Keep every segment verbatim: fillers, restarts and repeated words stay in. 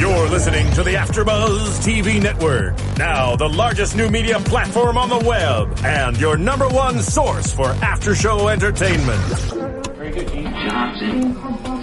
You're listening to the AfterBuzz T V Network, now the largest new media platform on the web, and your number one source for after-show entertainment. Very good, Gene Johnson.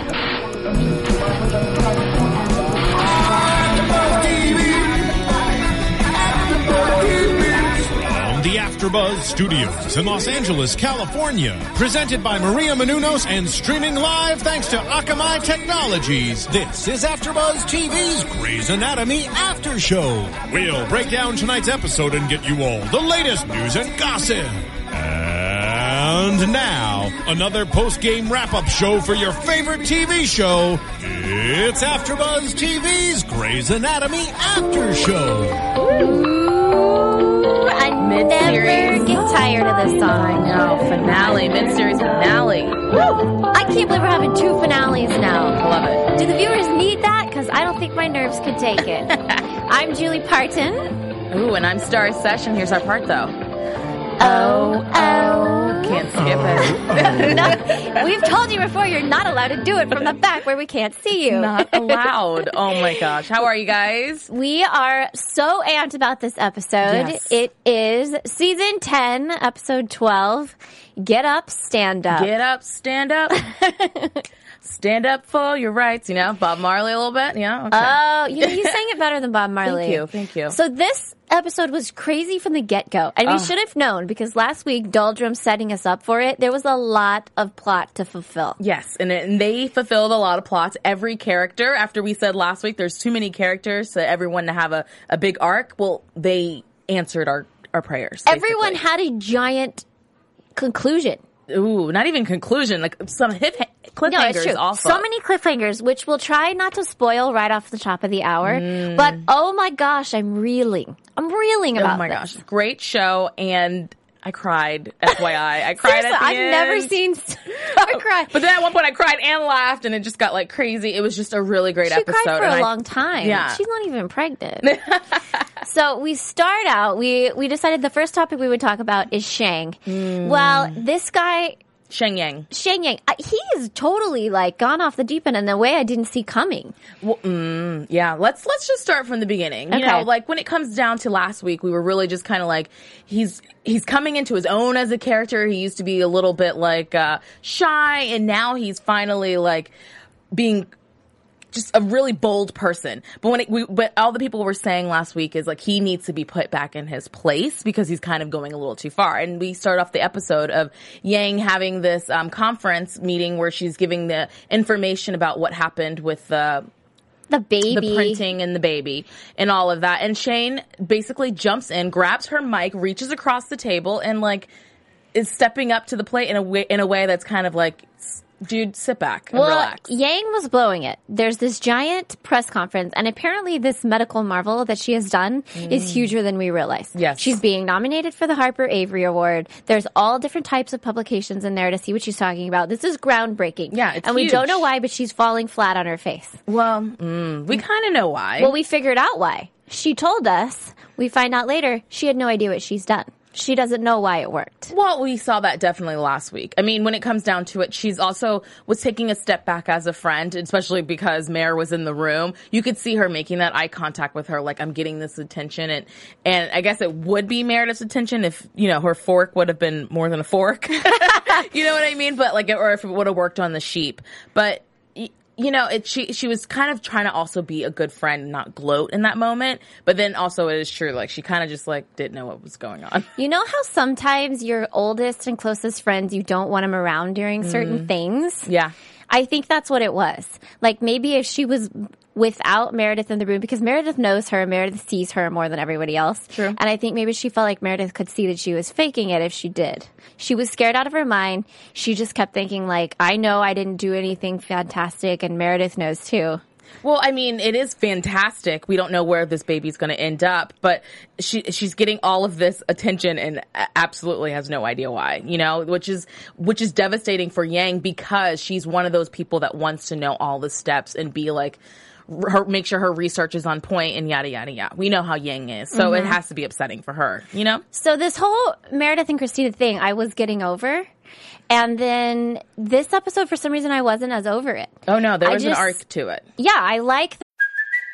From the AfterBuzz Studios in Los Angeles, California, presented by Maria Menounos and streaming live thanks to Akamai Technologies. This is AfterBuzz T V's Grey's Anatomy After Show. We'll break down tonight's episode and get you all the latest news and gossip. And now, another post-game wrap-up show for your favorite T V show. It's AfterBuzz T V's Grey's Anatomy After Show. I never get tired of this song. I know. Finale. Mid-series finale. Woo! I can't believe we're having two finales now. I love it. Do the viewers need that? Because I don't think my nerves could take it. I'm Julie Parton. Ooh, and I'm Star Session. Here's our part, though. Oh, oh. Can't skip it. No, we've told you before you're not allowed to do it from the back where we can't see you. Not allowed. Oh, my gosh. How are you guys? We are so amped about this episode. Yes. It is season ten, episode twelve. Get up, stand up. Get up, stand up. Stand up for your rights. You know, Bob Marley a little bit. Yeah. Okay. Oh, you know, you sang it better than Bob Marley. Thank you. Thank you. So this episode was crazy from the get-go. And we Oh. should have known because last week, Doldrum setting us up for it, there was a lot of plot to fulfill. Yes, and, it, and they fulfilled a lot of plots. Every character, after we said last week, there's too many characters for everyone to have a, a big arc. Well, they answered our, our prayers. Everyone basically. had a giant conclusion. Ooh, not even conclusion, like some hip cliffhangers No, it's true. also. So many cliffhangers, which we'll try not to spoil right off the top of the hour. Mm. But oh my gosh, I'm reeling. I'm reeling about Oh my this. gosh, great show, and I cried. F Y I, I cried Seriously, at the I've end. never seen Star cry. But then at one point I cried and laughed, and it just got like crazy. It was just a really great She episode. cried for and a I- long time. Yeah. She's not even pregnant. So we start out, we, we decided the first topic we would talk about is Shang. Mm. Well, this guy, Sheng Yang. Shang Yang, uh, he is totally like gone off the deep end in a way I didn't see coming. Well, mm, yeah, let's let's just start from the beginning. You Okay. know, like when it comes down to last week, we were really just kind of like he's he's coming into his own as a character. He used to be a little bit like uh, shy, and now he's finally like being just a really bold person. But when it, we, but all the people were saying last week is like he needs to be put back in his place because he's kind of going a little too far. And we start off the episode of Yang having this um, conference meeting where she's giving the information about what happened with the The baby. the printing and the baby and all of that. And Shane basically jumps in, grabs her mic, reaches across the table, and like is stepping up to the plate in a way in a way that's kind of like, dude, sit back and Well, relax. Yang was blowing it. There's this giant press conference, and apparently this medical marvel that she has done is huger than we realized. Yes. She's being nominated for the Harper Avery Award. There's all different types of publications in there to see what she's talking about. This is groundbreaking. Yeah, it's And we don't huge. know why, but she's falling flat on her face. Well, mm, we kind of know why. Well, we figured out why. She told us. We find out later she had no idea what she's done. She doesn't know why it worked. Well, we saw that definitely last week. I mean, when it comes down to it, she's also was taking a step back as a friend, especially because Mare was in the room. You could see her making that eye contact with her, like, I'm getting this attention. And, and I guess it would be Meredith's attention if, you know, her fork would have been more than a fork. You know what I mean? But like, or if it would have worked on the sheep. But, you know, it, she she was kind of trying to also be a good friend and not gloat in that moment. But then also it is true, like, she kind of just, like, didn't know what was going on. You know how sometimes your oldest and closest friends, you don't want them around during certain things? Yeah. I think that's what it was. Like, maybe if she was without Meredith in the room, because Meredith knows her, Meredith sees her more than everybody else. True. And I think maybe she felt like Meredith could see that she was faking it if she did. She was scared out of her mind. She just kept thinking, like, I know I didn't do anything fantastic, and Meredith knows too. Well, I mean, it is fantastic. We don't know where this baby's going to end up, but she she's getting all of this attention and absolutely has no idea why, you know, which is which is devastating for Yang because she's one of those people that wants to know all the steps and be like, her, make sure her research is on point and yada, yada, yada. We know how Yang is, so it has to be upsetting for her, you know? So this whole Meredith and Christina thing, I was getting over. And then this episode, for some reason, I wasn't as over it. Oh, no, there I was just- an arc to it. Yeah, I like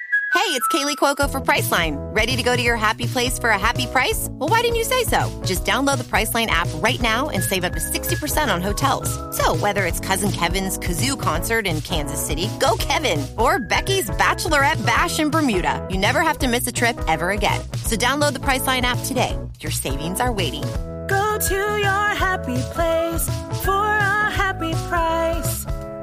Hey, it's Kaylee Cuoco for Priceline. Ready to go to your happy place for a happy price? Well, why didn't you say so? Just download the Priceline app right now and save up to sixty percent on hotels. So whether it's Cousin Kevin's Kazoo Concert in Kansas City, go Kevin, or Becky's Bachelorette Bash in Bermuda, you never have to miss a trip ever again. So download the Priceline app today. Your savings are waiting. Go to your happy place for a happy price.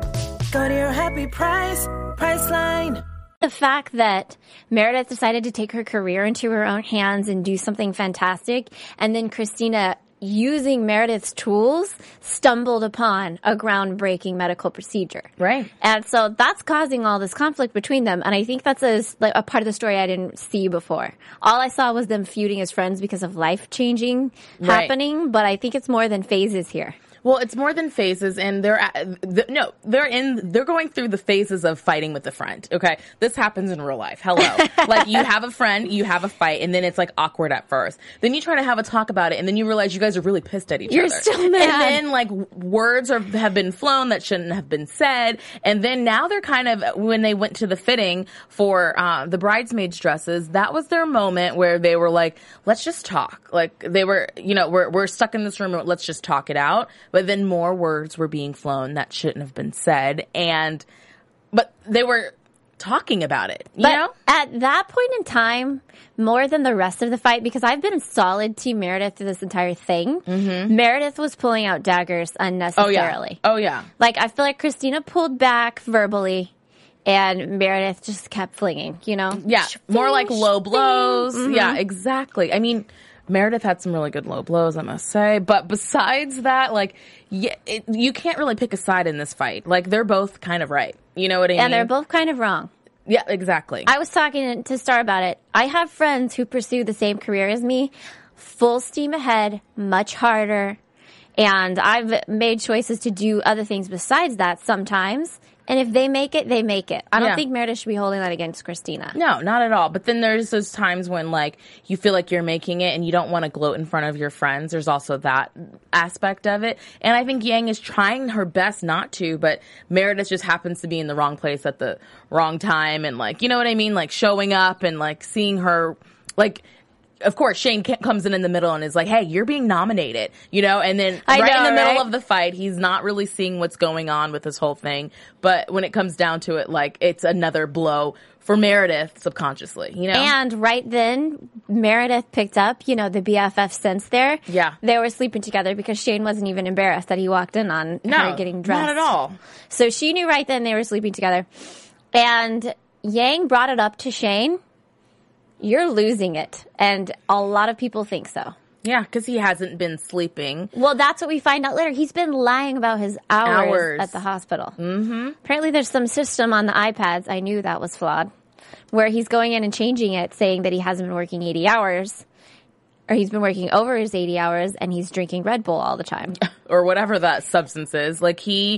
Go to your happy price, Priceline. The fact that Meredith decided to take her career into her own hands and do something fantastic, and then Christina, using Meredith's tools, stumbled upon a groundbreaking medical procedure. Right. And so that's causing all this conflict between them. And I think that's a, like, a part of the story I didn't see before. All I saw was them feuding as friends because of life-changing Right. happening, but I think it's more than phases here. Well, it's more than phases, and they're at, the, no, they're in. They're going through the phases of fighting with a friend. Okay, this happens in real life. Hello, like you have a friend, you have a fight, and then it's like awkward at first. Then you try to have a talk about it, and then you realize you guys are really pissed at each You're other. still mad. And then like words are have been flown that shouldn't have been said, and then now they're kind of when they went to the fitting for uh, the bridesmaids' dresses. That was their moment where they were like, "Let's just talk." Like they were, you know, we're we're stuck in this room. Let's just talk it out. But then more words were being flown that shouldn't have been said, and but they were talking about it, you But know? at that point in time, more than the rest of the fight, because I've been solid Team Meredith through this entire thing, mm-hmm. Meredith was pulling out daggers unnecessarily. Oh, yeah. Oh, yeah. Like, I feel like Christina pulled back verbally, and Meredith just kept flinging, you know? Yeah, more like low blows. Mm-hmm. Yeah, exactly. I mean, Meredith had some really good low blows, I must say. But besides that, like, yeah, it, you can't really pick a side in this fight. Like, they're both kind of right. You know what I mean? And they're both kind of wrong. Yeah, exactly. I was talking to Star about it. I have friends who pursue the same career as me, full steam ahead, much harder. And I've made choices to do other things besides that sometimes. And if they make it, they make it. I don't Yeah. think Meredith should be holding that against Christina. No, not at all. But then there's those times when, like, you feel like you're making it and you don't want to gloat in front of your friends. There's also that aspect of it. And I think Yang is trying her best not to, but Meredith just happens to be in the wrong place at the wrong time. And, like, you know what I mean? Like, showing up and, like, seeing her, like, of course, Shane comes in in the middle and is like, hey, you're being nominated, you know? And then I right know, in the middle right? of the fight, he's not really seeing what's going on with this whole thing. But when it comes down to it, like, it's another blow for Meredith subconsciously, you know? And right then, Meredith picked up, you know, the B F F sense there. Yeah. They were sleeping together because Shane wasn't even embarrassed that he walked in on No, her getting dressed. not at all. So she knew right then they were sleeping together. And Yang brought it up to Shane. You're losing it. And a lot of people think so. Yeah, because he hasn't been sleeping. Well, that's what we find out later. He's been lying about his hours, Hours. at the hospital. Mm-hmm. Apparently there's some system on the iPads, I knew that was flawed, where he's going in and changing it, saying that he hasn't been working eighty hours, or he's been working over his eighty hours, and he's drinking Red Bull all the time. Or whatever that substance is. Like, he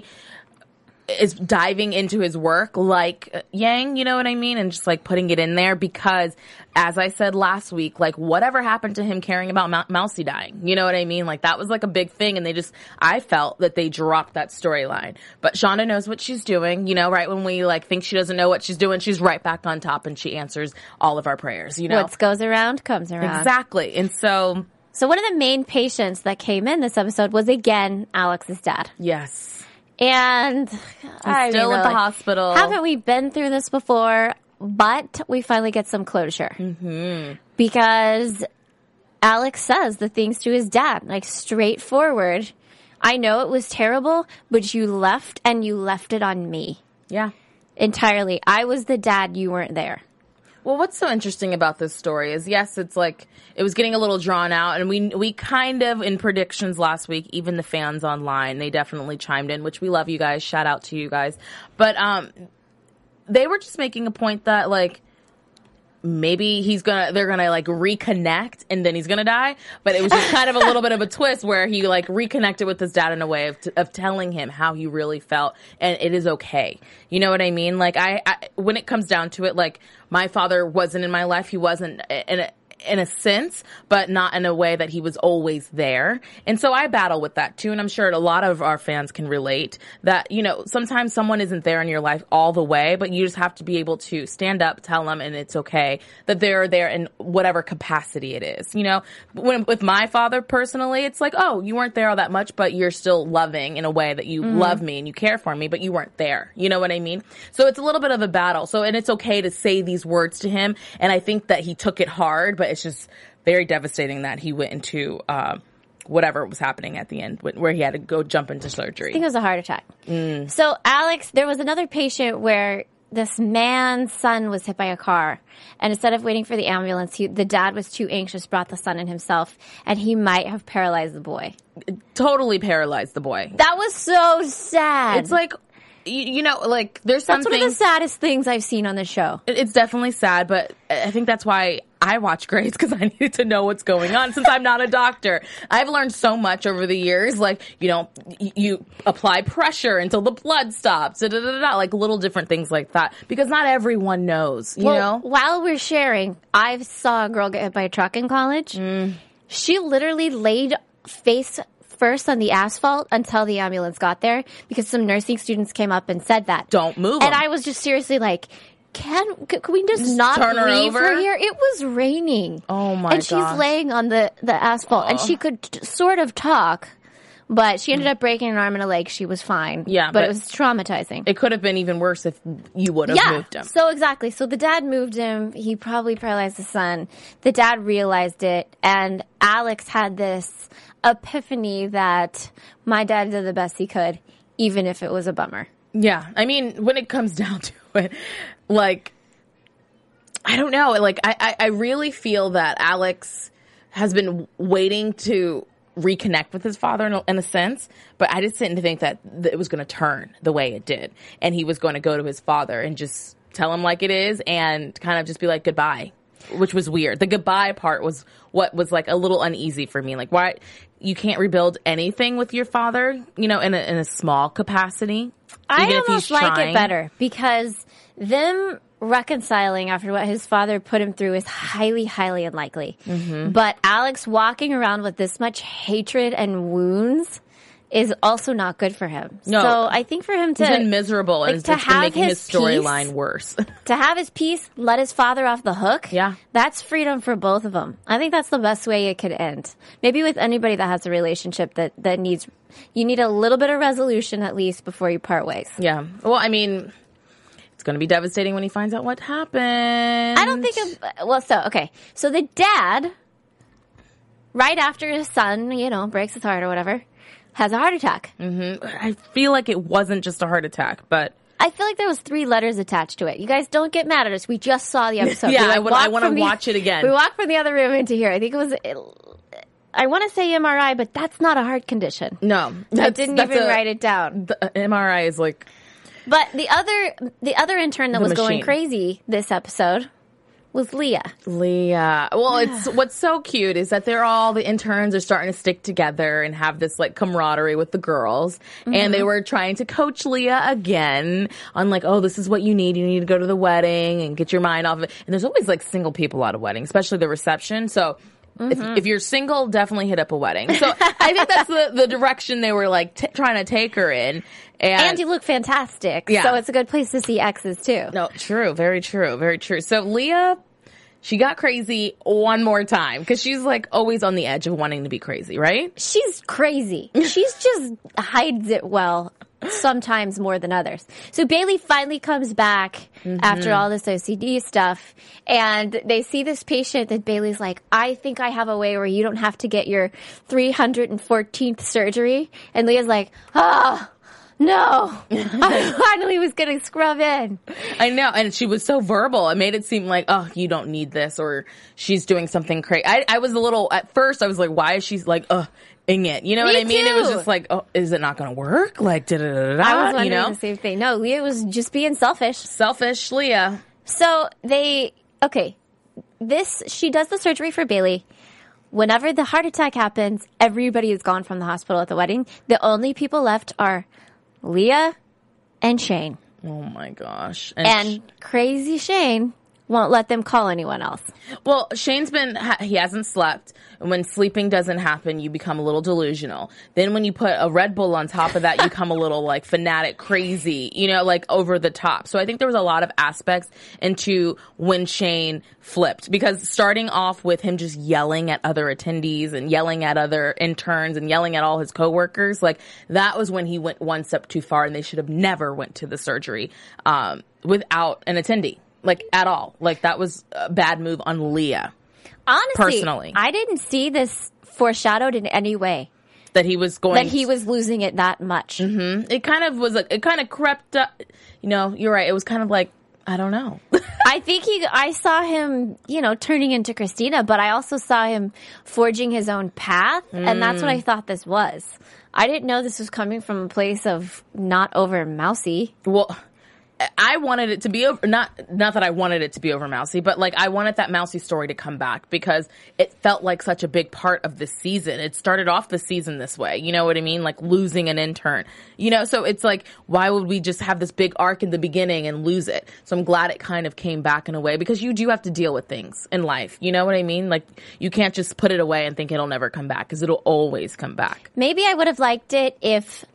is diving into his work like Yang, you know what I mean? And just, like, putting it in there because, as I said last week, like, whatever happened to him caring about Mou- Mousy dying? You know what I mean? Like, that was, like, a big thing, and they just, I felt that they dropped that storyline. But Shonda knows what she's doing, you know, right when we, like, think she doesn't know what she's doing, she's right back on top, and she answers all of our prayers, you know? What goes around comes around. Exactly. And so, So one of the main patients that came in this episode was, again, Alex's dad. yes. And I still mean, at the like, hospital. Haven't we been through this before? But we finally get some closure. Mm-hmm. Because Alex says the things to his dad, like, straightforward. I know it was terrible, but you left, and you left it on me. Yeah. Entirely. I was the dad. You weren't there. Well, what's so interesting about this story is, yes, it's like, it was getting a little drawn out, and we we kind of, in predictions last week, even the fans online, they definitely chimed in, which we love you guys. Shout out to you guys. But um, they were just making a point that, like, maybe he's gonna, they're gonna, like, reconnect and then he's gonna die. But it was just kind of a little bit of a twist where he, like, reconnected with his dad in a way of, t- of telling him how he really felt, and it is okay. You know what I mean? Like, I, I, when it comes down to it, like, my father wasn't in my life. He wasn't, and in a sense, but not in a way that he was always there. And so I battle with that too. And I'm sure a lot of our fans can relate that, you know, sometimes someone isn't there in your life all the way, but you just have to be able to stand up, tell them, and it's okay that they're there in whatever capacity it is. You know, when, with my father personally, it's like, oh, you weren't there all that much, but you're still loving in a way that you mm-hmm. love me and you care for me, but you weren't there. You know what I mean? So it's a little bit of a battle. So, and it's okay to say these words to him. And I think that he took it hard, but it's just very devastating that he went into, uh, whatever was happening at the end, where he had to go jump into surgery. I think it was a heart attack. Mm. So Alex, there was another patient where this man's son was hit by a car, and instead of waiting for the ambulance, he, the dad was too anxious, brought the son in himself, and he might have paralyzed the boy. Totally paralyzed the boy. That was so sad. It's like, you, you know, like there's something. That's one of the saddest things I've seen on the show. It's definitely sad, but I think that's why I watch Grey's, because I need to know what's going on since I'm not a doctor. I've learned so much over the years, like, you know, you apply pressure until the blood stops, da, da, da, da, like little different things like that, because not everyone knows, you well, know? While we're sharing, I saw a girl get hit by a truck in college. Mm. She literally laid face first on the asphalt until the ambulance got there, because some nursing students came up and said that. Don't move And them. I was just seriously like, Can, can we just, just not turn her leave over? her here? It was raining. Oh my And she's gosh. laying on the, the asphalt, and she could t- sort of talk, but she ended up breaking an arm and a leg. She was fine. Yeah, But, but it was traumatizing. It could have been even worse if you would have yeah, moved him. So exactly. So the dad moved him. He probably paralyzed the son. The dad realized it, and Alex had this epiphany that my dad did the best he could, even if it was a bummer. Yeah. I mean, when it comes down to it, like, I don't know. Like, I, I, I really feel that Alex has been waiting to reconnect with his father in a, in a sense, but I just didn't think that th- it was going to turn the way it did. And he was going to go to his father and just tell him like it is and kind of just be like, goodbye, which was weird. The goodbye part was what was like a little uneasy for me. Like, why you can't rebuild anything with your father, you know, in a, in a small capacity. I even if almost he's like trying. it better, because them reconciling after what his father put him through is highly, highly unlikely. Mm-hmm. But Alex walking around with this much hatred and wounds is also not good for him. No. So I think for him to... He's been miserable, like, and it's to just been have making his his storyline peace- worse. To have his peace, let his father off the hook. Yeah. That's freedom for both of them. I think that's the best way it could end. Maybe with anybody that has a relationship that, that needs... You need a little bit of resolution at least before you part ways. Yeah. Well, I mean, it's going to be devastating when he finds out what happened. I don't think of, well, so, okay. So the dad, right after his son, you know, breaks his heart or whatever, has a heart attack. Mm-hmm. I feel like it wasn't just a heart attack, but... I feel like there was three letters attached to it. You guys don't get mad at us. We just saw the episode. Yeah, We, like, I would- I walked wanna from the- watch it again. We walked from the other room into here. I think it was, I want to say M R I, but that's not a heart condition. No. I that's- didn't that's even a- write it down. The M R I is like... But the other, the other intern that The was going machine. crazy this episode was Leah. Leah. Well, it's what's so cute is that they're all, the interns are starting to stick together and have this like camaraderie with the girls. Mm-hmm. And they were trying to coach Leah again on like, oh, this is what you need. You need to go to the wedding and get your mind off of it. And there's always like single people at a wedding, especially the reception. So mm-hmm. if, if you're single, definitely hit up a wedding. So I think that's the, the direction they were like t- trying to take her in. And, And you look fantastic. Yeah. So it's a good place to see exes too. No, true. Very true. Very true. So Leah, she got crazy one more time because she's like always on the edge of wanting to be crazy, right? She's crazy. She's just hides it well, sometimes more than others. So Bailey finally comes back mm-hmm. after all this O C D stuff, and they see this patient that Bailey's like, I think I have a way where you don't have to get your three hundred fourteenth surgery. And Leah's like, ah. Oh, no, I finally was going to scrub in. I know. And she was so verbal. It made it seem like, oh, you don't need this, or she's doing something crazy. I, I was a little, at first I was like, why is she like, uh, ing it? You know Me what I mean? too. It was just like, oh, is it not going to work? Like, da da da da. I was wondering you know? the same thing. No, Leah was just being selfish. Selfish Leah. So they, okay, this, she does the surgery for Bailey. Whenever the heart attack happens, everybody is gone from the hospital at the wedding. The only people left are Leah and Shane. Oh my gosh. And, And sh- crazy Shane won't let them call anyone else. Well, Shane's been, he hasn't slept. And when sleeping doesn't happen, you become a little delusional. Then when you put a Red Bull on top of that, you become a little like fanatic, crazy, you know, like over the top. So I think there was a lot of aspects into when Shane flipped, because starting off with him just yelling at other attendees and yelling at other interns and yelling at all his coworkers, like that was when he went one step too far, and they should have never went to the surgery, um, without an attendee. Like, at all. Like, that was a bad move on Leah. Honestly, personally. I didn't see this foreshadowed in any way. That he was going... That he was losing it that much. Mm-hmm. It kind of was, like, it kind of crept up. You know, you're right. It was kind of like, I don't know. I think he, I saw him, you know, turning into Christina, but I also saw him forging his own path, mm. and that's what I thought this was. I didn't know this was coming from a place of not over mousy. Well... I wanted it to be over, not, not that I wanted it to be over Mousy, but like I wanted that Mousy story to come back because it felt like such a big part of the season. It started off the season this way. You know what I mean? Like losing an intern, you know, so it's like, why would we just have this big arc in the beginning and lose it? So I'm glad it kind of came back in a way, because you do have to deal with things in life. You know what I mean? Like you can't just put it away and think it'll never come back, because it'll always come back. Maybe I would have liked it if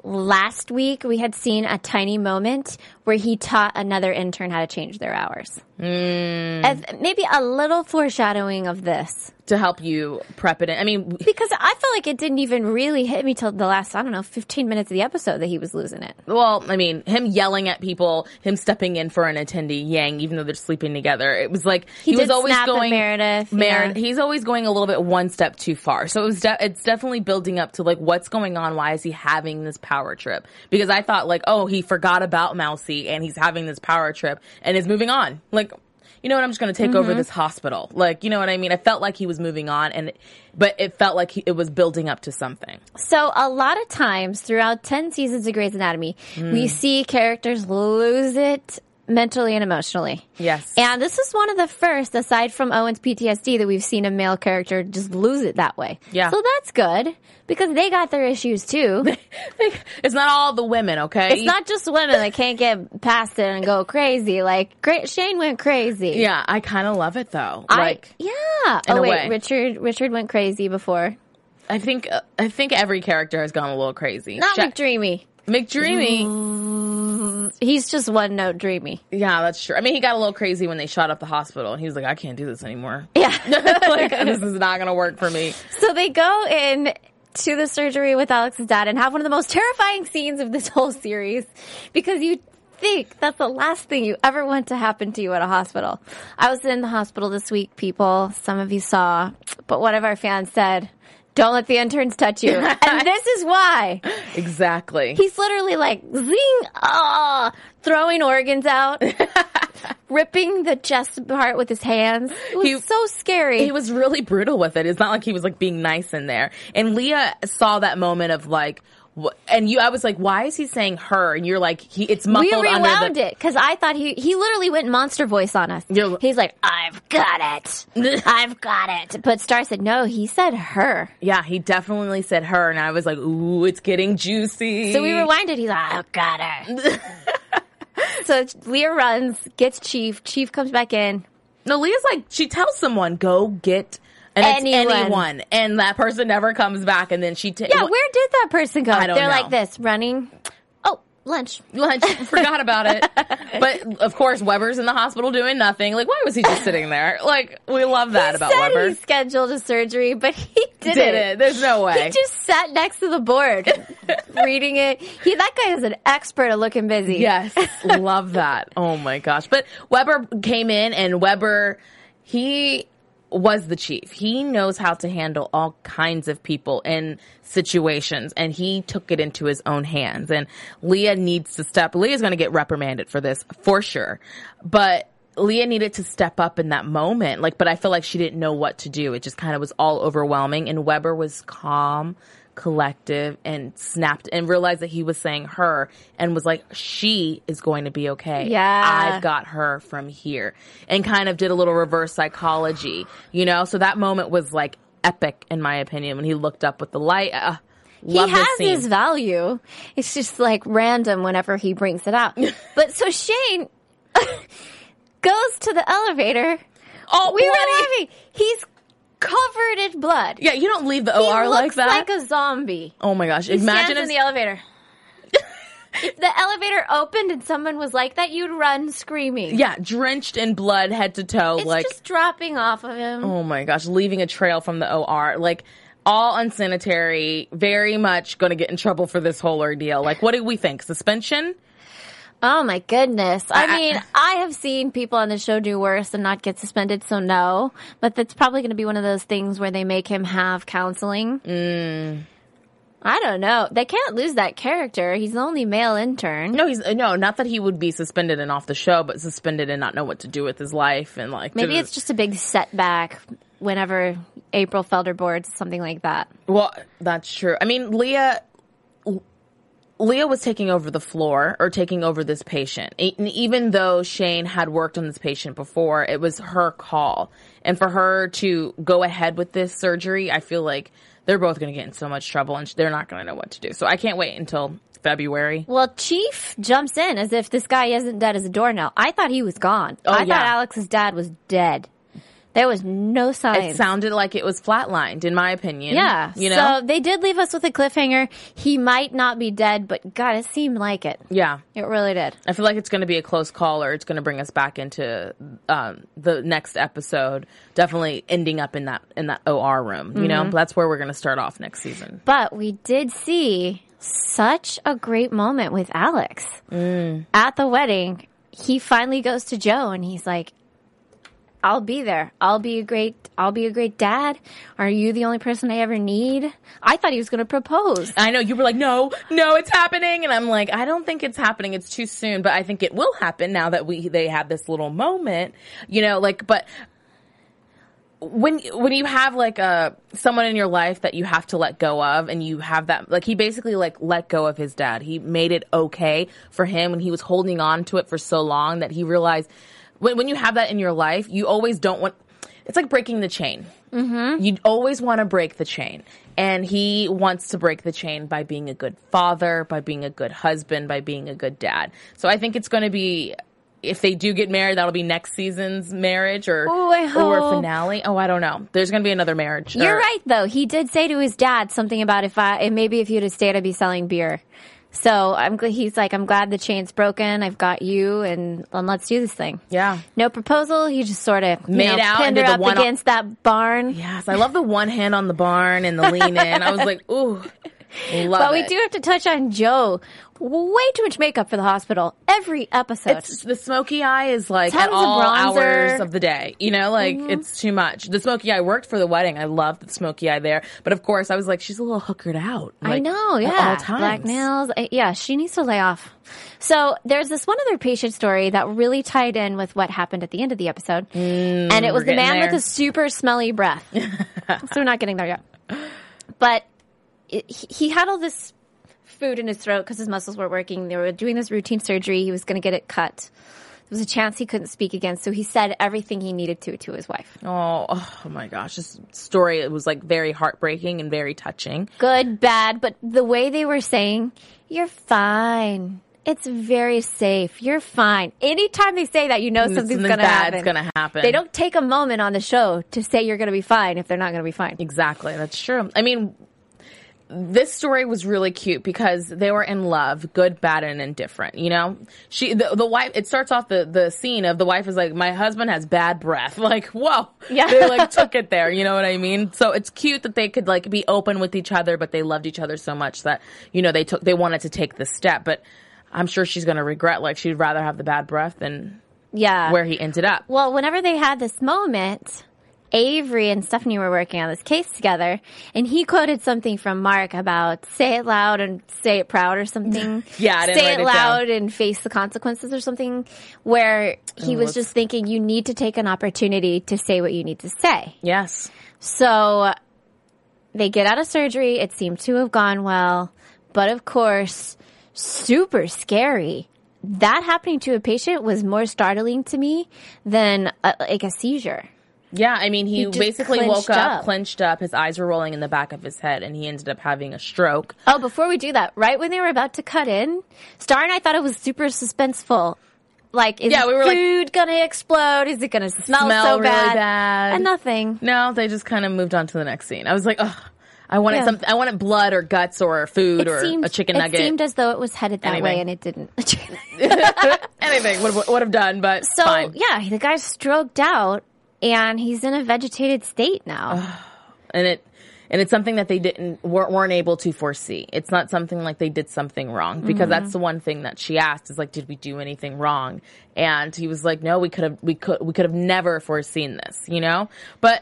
last week we had seen a tiny moment where he taught another intern how to change their hours. Mm. As maybe a little foreshadowing of this. To help you prep it in. I mean... Because I felt like it didn't even really hit me till the last, I don't know, fifteen minutes of the episode that he was losing it. Well, I mean, him yelling at people, him stepping in for an attendee, Yang, even though they're sleeping together. It was like... He, he did was always snap going... at Meredith. Meredith. Yeah. He's always going a little bit one step too far. So it was de- it's definitely building up to like, what's going on? Why is he having this power trip? Because I thought like, oh, he forgot about Mousy and he's having this power trip and is moving on. Like... You know what? I'm just going to take mm-hmm. over this hospital. Like, you know what I mean? I felt like he was moving on, and but it felt like he, it was building up to something. So a lot of times throughout ten seasons of Grey's Anatomy, mm. we see characters lose it mentally and emotionally. Yes. And this is one of the first, aside from Owen's P T S D, that we've seen a male character just lose it that way. Yeah. So that's good, because they got their issues too. It's not all the women, okay? It's not just women that can't get past it and go crazy. Like, great, Shane went crazy. Yeah, I kind of love it though. I, like, yeah. In oh a wait, way. Richard, Richard went crazy before. I think, uh, I think every character has gone a little crazy. Not Sha- McDreamy. McDreamy. He's just one note dreamy. Yeah, that's true. I mean, he got a little crazy when they shot up the hospital, and he was like, I can't do this anymore. Yeah. Like, this is not going to work for me. So they go in to the surgery with Alex's dad and have one of the most terrifying scenes of this whole series, because you think that's the last thing you ever want to happen to you at a hospital. I was in the hospital this week, people. Some of you saw, but one of our fans said, don't let the interns touch you. And this is why. Exactly. He's literally like, zing, ah, throwing organs out, ripping the chest apart with his hands. It was he, so scary. He was really brutal with it. It's not like he was like being nice in there. And Leah saw that moment of like, and you, I was like, why is he saying her? And you're like, he, it's muffled we rewound under the... it because I thought he he literally went monster voice on us. You're... He's like, I've got it, I've got it. But Star said no. He said her. Yeah, he definitely said her, and I was like, ooh, it's getting juicy. So we rewinded. He's like, I've got her. So Leah runs, gets Chief. Chief comes back in. No, Leah's like, she tells someone, go get. And anyone. It's anyone. And that person never comes back. And then she... T- yeah, where did that person go? I don't They're know. like this, running. Oh, lunch. Lunch. Forgot about it. But, of course, Weber's in the hospital doing nothing. Like, why was he just sitting there? Like, we love that he about said Weber. He scheduled a surgery, but he didn't. Did it. There's no way. He just sat next to the board, reading it. He That guy is an expert at looking busy. Yes. Love that. Oh, my gosh. But Weber came in, and Weber, he... was the chief. He knows how to handle all kinds of people in situations, and he took it into his own hands. And Leah needs to step. Leah's going to get reprimanded for this, for sure. But Leah needed to step up in that moment. Like, but I feel like she didn't know what to do. It just kind of was all overwhelming. And Weber was calm, collective, and snapped and realized that he was saying her and was like, she is going to be okay. Yeah. I've got her from here. And kind of did a little reverse psychology, you know? So that moment was like epic in my opinion when he looked up with the light. Uh, he has his value. It's just like random whenever he brings it out. But so Shane goes to the elevator. Oh, we bloody. were laughing. He's covered in blood. Yeah, you don't leave the O R he like looks that. like a zombie. Oh my gosh! He Imagine stands if in the elevator. If the elevator opened and someone was like that, you'd run screaming. yeah, drenched in blood, head to toe, It's like just dropping off of him. oh my gosh, leaving a trail from the O R, like all unsanitary. Very much going to get in trouble for this whole ordeal. Like, what do we think? Suspension? Oh my goodness. I, I- mean, I have seen people on the show do worse and not get suspended, so no. But that's probably going to be one of those things where they make him have counseling. Mm. I don't know. They can't lose that character. He's the only male intern. No, he's no, not that he would be suspended and off the show, but suspended and not know what to do with his life and like Maybe to- it's just a big setback whenever April Felder boards, something like that. Well, that's true. I mean, Leah Leah was taking over the floor or taking over this patient. E- and even though Shane had worked on this patient before, it was her call. And for her to go ahead with this surgery, I feel like they're both going to get in so much trouble and they're not going to know what to do. So I can't wait until February. Well, Chief jumps in as if this guy isn't dead as a doornail. I thought he was gone. Oh, I yeah. thought Alex's dad was dead. There was no signs. It sounded like it was flatlined, in my opinion. Yeah. You know? So they did leave us with a cliffhanger. He might not be dead, but God, it seemed like it. Yeah. It really did. I feel like it's going to be a close call, or it's going to bring us back into um, the next episode. Definitely ending up in that in that O R room. You Mm-hmm. know, that's where we're going to start off next season. But we did see such a great moment with Alex. Mm. At the wedding, he finally goes to Joe and he's like, I'll be there. I'll be a great, I'll be a great dad. Are you the only person I ever need? I thought he was going to propose. I know you were like, no, no, it's happening, and I'm like, I don't think it's happening. It's too soon, but I think it will happen now that we they had this little moment. You know, like, but. When when you have like a someone in your life that you have to let go of, and you have that, like, he basically like let go of his dad. He made it okay for him when he was holding on to it for so long that he realized when when you have that in your life, you always don't want. It's like breaking the chain. Mm-hmm. You always want to break the chain, and he wants to break the chain by being a good father, by being a good husband, by being a good dad. So I think it's going to be. If they do get married, that'll be next season's marriage or Oh, I or hope. finale. Oh, I don't know. There's going to be another marriage. You're Or- right, though. He did say to his dad something about if I, and maybe if you'd have stayed, I'd be selling beer. So I'm, gl- he's like, I'm glad the chain's broken. I've got you, and, and let's do this thing. Yeah. No proposal. He just sort of Made you know, out and pinned did her the up one- against that barn. Yes, I love the one hand on the barn and the lean in. I was like, ooh, love But we it. do have to touch on Joe. Way too much makeup for the hospital. Every episode. It's the smoky eye is like Tons at of all bronzer. Mm-hmm. hours of the day. You know, like it's too much. The smoky eye worked for the wedding. I loved the smoky eye there, but of course, I was like, she's a little hookered out. I like, know, yeah. At all times. Black nails. Uh, Yeah, she needs to lay off. So there's this one other patient story that really tied in with what happened at the end of the episode. and it was the Mm, getting man there. with the super smelly breath. So we're not getting there yet. But it, he, he had all this food in his throat because his muscles weren't working. They were doing this routine surgery. He was going to get it cut. There was a chance he couldn't speak again, so he said everything he needed to to his wife. Oh, oh my gosh, this story, it was like very heartbreaking and very touching. Good, bad, but the way they were saying, you're fine. It's very safe. You're fine. Anytime they say that, you know something's Something going to bad's happen. gonna happen. They don't take a moment on the show to say you're going to be fine if they're not going to be fine. Exactly, that's true. I mean, this story was really cute because they were in love, good, bad, and indifferent. You know, she, the, the wife. It starts off the the scene of the wife is like, "My husband has bad breath." Like, whoa, Yeah. they like took it there. You know what I mean? So it's cute that they could like be open with each other, but they loved each other so much that you know they took they wanted to take this step. But I'm sure she's going to regret. Like, she'd rather have the bad breath than Yeah. where he ended up. Well, whenever they had this moment, Avery and Stephanie were working on this case together, and he quoted something from Mark about say it loud and say it proud or something. Yeah, I didn't say write it it loud and face the consequences or something, where he Oh, was let's- just thinking you need to take an opportunity to say what you need to say. Yes. So they get out of surgery. It seemed to have gone well, but of course, super scary. That happening to a patient was more startling to me than a, like a seizure. Yeah, I mean, he, He just basically clenched woke up, up. clenched up, his eyes were rolling in the back of his head, and he ended up having a stroke. Oh, before we do that, right when they were about to cut in, Star and I thought it was super suspenseful. Like, is Yeah, we were like- food going to explode? Is it going to smell, Smell so really bad? bad. And nothing. No, they just kind of moved on to the next scene. I was like, oh, I wanted Yeah. something. I wanted blood or guts or food It or seemed, a chicken it nugget. seemed as though it was headed that Anything. way, and it didn't. Anything would would have done, but So, fine. yeah, the guy's stroked out, and he's in a vegetated state now. And it and it's something that they didn't weren't, weren't able to foresee. It's not something like they did something wrong, because Mm-hmm. that's the one thing that she asked is like, did we do anything wrong? And he was like, no, we could have we could we could have never foreseen this, you know? But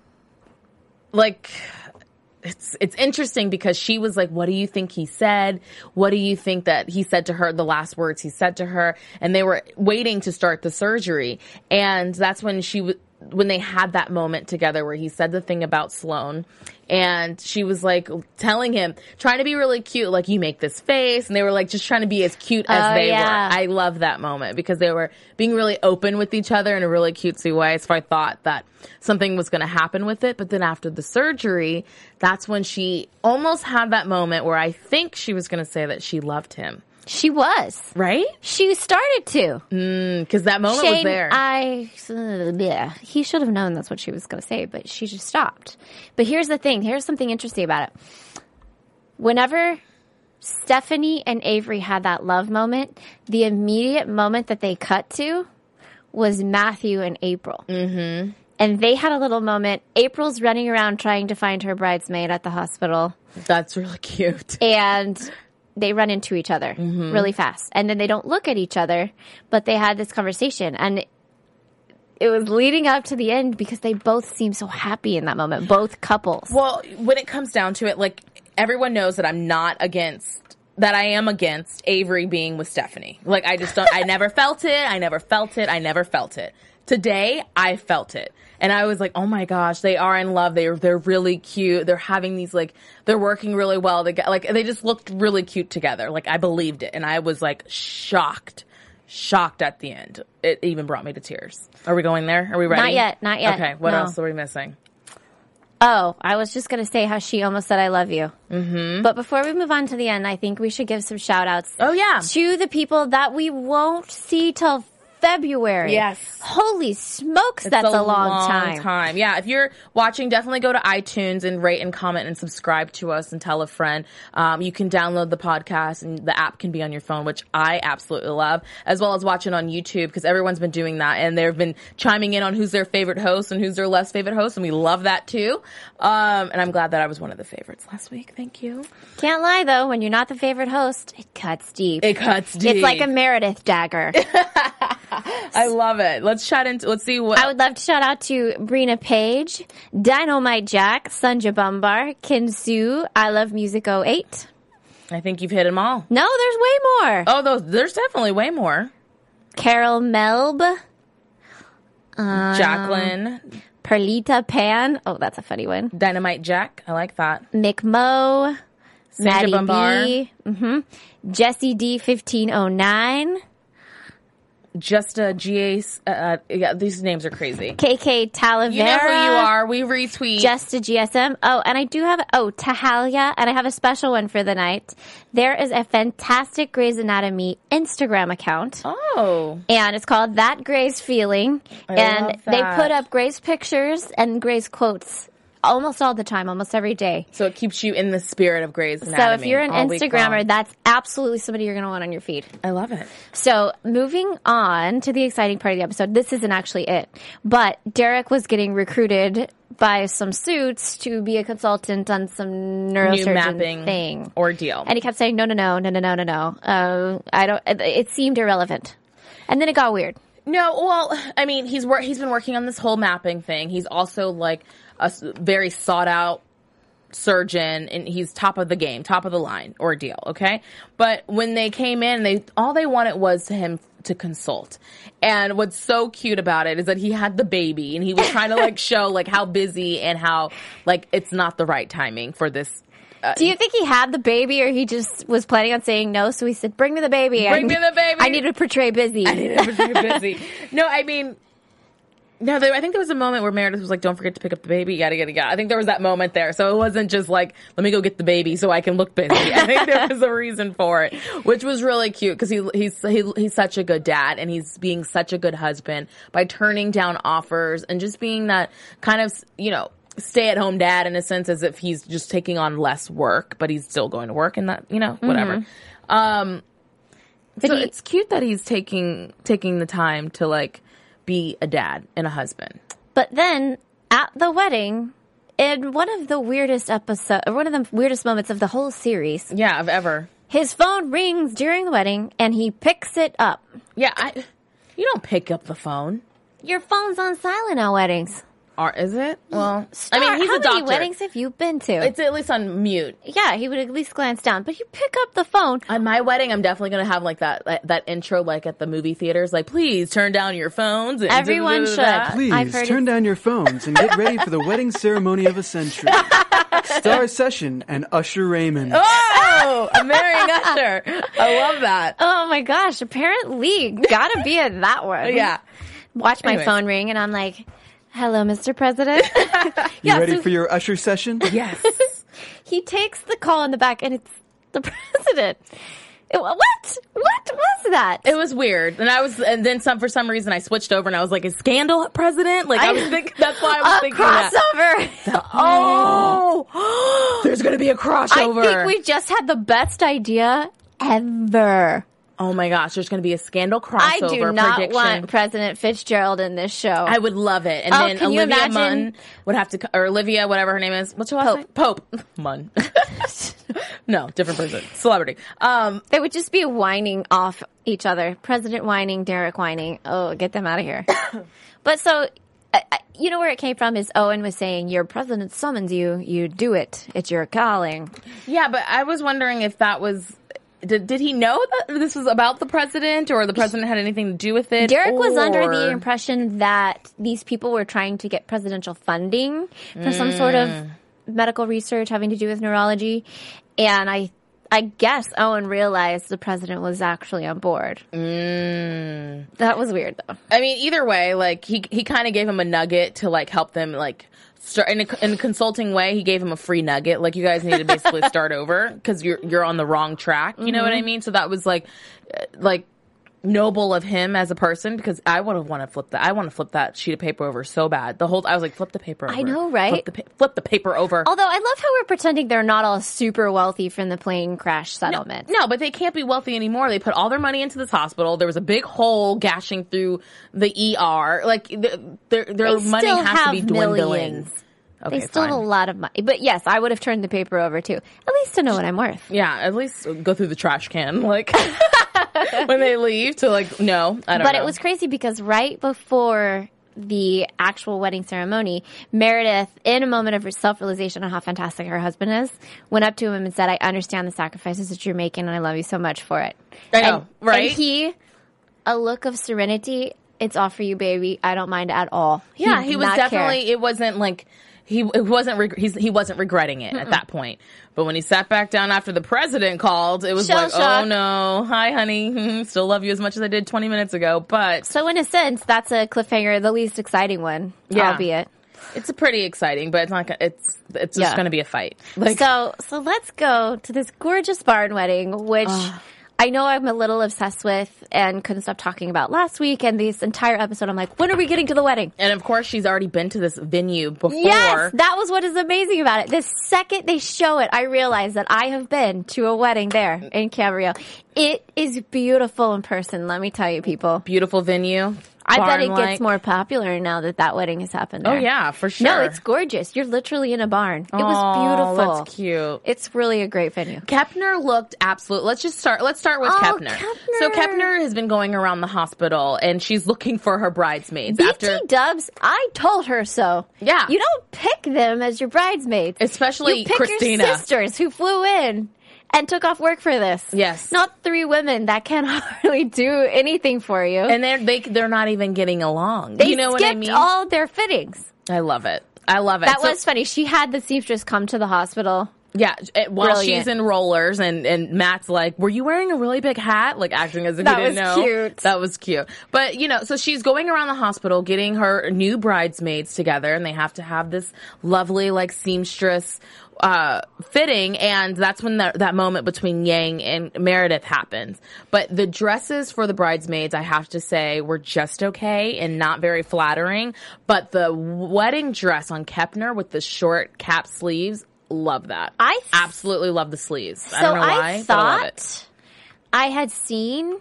like it's it's interesting because she was like, what do you think he said? What do you think that he said to her, the last words he said to her? And they were waiting to start the surgery. And that's when she w- when they had that moment together where he said the thing about Sloan, and she was like telling him, trying to be really cute, like, you make this face, and they were like just trying to be as cute as Oh, they yeah. were. I love that moment because they were being really open with each other in a really cutesy way. So I thought that something was going to happen with it. But then after the surgery, that's when she almost had that moment where I think she was going to say that she loved him. She was. Right? She started to. Because that moment was Shane, there. I, uh, yeah, he should have known that's what she was going to say, but she just stopped. But here's the thing. Here's something interesting about it. Whenever Stephanie and Avery had that love moment, the immediate moment that they cut to was Matthew and April. Mm-hmm. And they had a little moment. April's running around trying to find her bridesmaid at the hospital. That's really cute. And they run into each other really fast. And then they don't look at each other, but they had this conversation. And it was leading up to the end because they both seemed so happy in that moment, both couples. Well, when it comes down to it, like, everyone knows that I'm not against, that I am against Avery being with Stephanie. Like, I just don't, I never felt it. I never felt it. I never felt it. Today, I felt it. And I was like, oh my gosh, they are in love. They're, they're really cute. They're having these, like, they're working really well. They got, like, they just looked really cute together. Like, I believed it. And I was, like, shocked, shocked at the end. It even brought me to tears. Are we going there? Are we ready? Not yet, not yet. Okay, what No. else are we missing? Oh, I was just going to say how she almost said, I love you. Mm-hmm. But before we move on to the end, I think we should give some shout outs Oh, yeah. to the people that we won't see till February. Yes. Holy smokes, that's It's a, long, time. Yeah, if you're watching, definitely go to iTunes and rate and comment and subscribe to us and tell a friend. Um, you can download the podcast and the app can be on your phone, which I absolutely love, as well as watching on YouTube because everyone's been doing that and they've been chiming in on who's their favorite host and who's their less favorite host, and we love that too. Um, and I'm glad that I was one of the favorites last week. Thank you. Can't lie, though, when you're not the favorite host, it cuts deep. It cuts deep. It's like a Meredith dagger. I love it. Let's chat into. Let's see what. I would love to shout out to Brina Page, Dynamite Jack, Sunja Bumbar, Kinsu, I Love Music oh eight. I think you've hit them all. No, there's way more. Oh, those. There's definitely way more. Carol Melb, um, Jacqueline, Perlita Pan. Oh, that's a funny one. Dynamite Jack. I like that. Mick Mo, Maddie Bumbar. B, mm-hmm. Jesse D fifteen oh nine, Just a G A. Uh, uh, yeah, these names are crazy. K K Talavera. You know who you are. We retweet. Just a G S M. Oh, and I do have, oh, Tahalia, and I have a special one for the night. There is a fantastic Grey's Anatomy Instagram account. Oh. And it's called That Grey's Feeling. I and love they that. put up Grey's pictures and Grey's quotes almost all the time, almost every day. So it keeps you in the spirit of Grey's Anatomy. So if you're an all week Instagrammer, long. that's absolutely somebody you're going to want on your feed. I love it. So moving on to the exciting part of the episode, this isn't actually it, but Derek was getting recruited by some suits to be a consultant on some neurosurgeon New mapping thing. ordeal. And he kept saying, no, no, no, no, no, no, no, no. Uh, I don't, it, it seemed irrelevant. And then it got weird. No, well, I mean, he's wor- he's been working on this whole mapping thing. He's also like a s- very sought out surgeon, and he's top of the game, top of the line ordeal. Okay, but when they came in, they all they wanted was to him to consult. And what's so cute about it is that he had the baby, and he was trying to like show like how busy and how like it's not the right timing for this. Uh, Do you think he had the baby, or he just was planning on saying no? So he said, "Bring me the baby. Bring I, me the baby. I need to portray busy." I need to portray busy. No, I mean, No, there, I think there was a moment where Meredith was like, don't forget to pick up the baby, yada, yada, yada. I think there was that moment there. So it wasn't just like, let me go get the baby so I can look busy. I think there was a reason for it, which was really cute because he, he's, he, he's such a good dad and he's being such a good husband by turning down offers and just being that kind of, you know, stay-at-home dad in a sense as if he's just taking on less work, but he's still going to work and that, you know, whatever. Mm-hmm. Um, but so he, it's cute that he's taking, taking the time to like, be a dad and a husband. But then at the wedding, in one of the weirdest episodes, or one of the weirdest moments of the whole series, yeah, of ever, his phone rings during the wedding and he picks it up. Yeah, I, you don't pick up the phone. Your phone's on silent at weddings. Or is it? Well, Star, I mean, he's how a doctor. How many weddings have you been to? It's at least on mute. Yeah, he would at least glance down. But you pick up the phone. On my wedding, I'm definitely going to have like that, that that intro like at the movie theaters. Like, please turn down your phones. And Everyone should. Please I've heard turn it. down your phones and get ready for the wedding ceremony of a century. Star Session and Usher Raymond. Oh, I'm marrying Usher. I love that. Oh my gosh, apparently gotta be at that one. Yeah. Watch my Anyways. phone ring and I'm like, hello, Mister President. You yeah, ready so for your Usher session? Yes. he takes the call in the back and it's the president. It, what? What was that? It was weird. And I was, and then some, for some reason I switched over and I was like, is Scandal president? Like I, I was thinking, that's why I was a thinking that. crossover. Oh, there's going to be a crossover. I think we just had the best idea ever. Oh my gosh, there's going to be a Scandal crossover I do not prediction. want President Fitzgerald in this show. I would love it. And Oh, then can you Olivia imagine? Munn would have to, co- or Olivia, whatever her name is. What's her last Pope. name? Pope. Munn. No, different person. Celebrity. Um, They would just be whining off each other. President whining, Derek whining. Oh, get them out of here. But so, uh, you know where it came from is Owen was saying, your president summons you, you do it. It's your calling. yeah, but I was wondering if that was, did, did he know that this was about the president or the president had anything to do with it? Derek was under or- the impression that these people were trying to get presidential funding for some sort of medical research having to do with neurology. And I I guess Owen realized the president was actually on board. Mm. That was weird, though. I mean, either way, like, he, he kind of gave him a nugget to, like, help them, like, start in a, in a consulting way. He gave him a free nugget. Like, you guys need to basically start over because you're, you're on the wrong track. You know Mm-hmm. what I mean? So that was, like, uh, like, noble of him as a person because I would have wanted to flip that. I want to flip that sheet of paper over so bad. The whole, I was like, flip the paper over. I know, right? Flip the, pa- flip the paper over. Although I love how we're pretending they're not all super wealthy from the plane crash settlement. No, but they can't be wealthy anymore. They put all their money into this hospital. There was a big hole gashing through the E R. Like, th- their, their They money still has to have be dwindling. millions. Okay, They still fine. have a lot of money. But yes, I would have turned the paper over too. At least to know what I'm worth. Yeah, at least go through the trash can, like, when they leave to, like, no, I don't But know. it was crazy because right before the actual wedding ceremony, Meredith, in a moment of self-realization on how fantastic her husband is, went up to him and said, I understand the sacrifices that you're making and I love you so much for it. I know, and, right? And he, a look of serenity, it's all for you, baby. I don't mind at all. Yeah, did he was not definitely, care. it wasn't like, he it wasn't reg- he's, he wasn't regretting it at that point. But when he sat back down after the president called, it was Shell like, shock. oh no, hi honey, still love you as much as I did twenty minutes ago. But So in a sense, that's a cliffhanger, the least exciting one, Yeah. albeit. it's a pretty exciting, but it's not, gonna- it's, it's just Yeah. going to be a fight. Like, so, so let's go to this gorgeous barn wedding, which I know I'm a little obsessed with and couldn't stop talking about last week. And this entire episode, I'm like, when are we getting to the wedding? and of course she's already been to this venue before. Yes, that was what is amazing about it. The second they show it, I realize that I have been to a wedding there in Camarillo. It is beautiful in person, let me tell you, people. Beautiful venue. I bet it barn-like. gets more popular now that that wedding has happened Oh there. yeah, for sure. No, it's gorgeous. You're literally in a barn. It Oh, was beautiful. That's cute. It's really a great venue. Kepner looked absolute. Let's just start. Let's start with Oh, Kepner. Kepner. So Kepner has been going around the hospital and she's looking for her bridesmaids B T after, Dubs, I told her so. Yeah. You don't pick them as your bridesmaids. especially you pick Christina. your sisters who flew in and took off work for this. Yes. Not three women that can hardly do anything for you. And they're they they're not even getting along. they you know skipped what I mean? all their fittings. I love it. I love it. That So- was funny. She had the seamstress come to the hospital Yeah, it, while Brilliant. she's in rollers, and, and Matt's like, were you wearing a really big hat? Like, acting as if That he didn't was know. cute. That was cute. But, you know, so she's going around the hospital getting her new bridesmaids together, and they have to have this lovely, like, seamstress uh fitting, and that's when the, that moment between Yang and Meredith happens. But the dresses for the bridesmaids, I have to say, were just okay and not very flattering. But the wedding dress on Kepner with the short cap sleeves, love that. I th- absolutely love the sleeves. So I don't know why, I but I love thought it. I had seen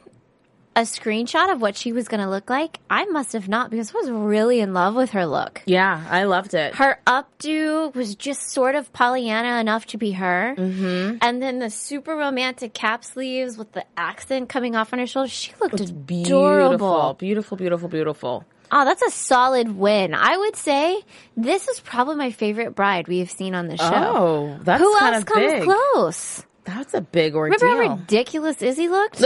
a screenshot of what she was going to look like. I must have not, because I was really in love with her look. Yeah, I loved it. Her updo was just sort of Pollyanna enough to be her. Mm-hmm. And then the super romantic cap sleeves with the accent coming off on her shoulders. She looked adorable. Beautiful, beautiful, beautiful, beautiful. Oh, that's a solid win. I would say this is probably my favorite bride we have seen on the show. Oh, that's Who kind else of comes big. close? That's a big ordeal. Remember how ridiculous Izzy looked?